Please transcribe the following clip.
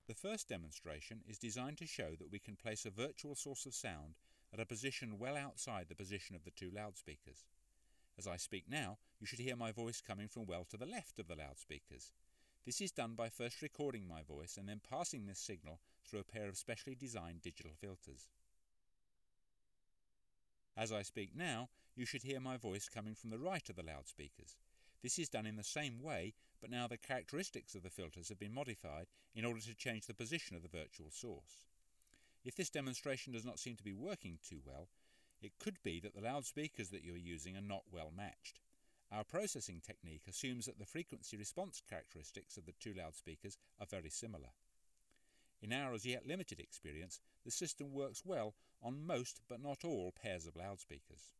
The first demonstration is designed to show that we can place a virtual source of sound at a position well outside the position of the two loudspeakers. As I speak now, you should hear my voice coming from well to the left of the loudspeakers. This is done by first recording my voice and then passing this signal through a pair of specially designed digital filters. As I speak now, you should hear my voice coming from the right of the loudspeakers. This is done in the same way, but now the characteristics of the filters have been modified in order to change the position of the virtual source. If this demonstration does not seem to be working too well, it could be that the loudspeakers that you are using are not well matched. Our processing technique assumes that the frequency response characteristics of the two loudspeakers are very similar. In our as yet limited experience, the system works well on most but not all pairs of loudspeakers.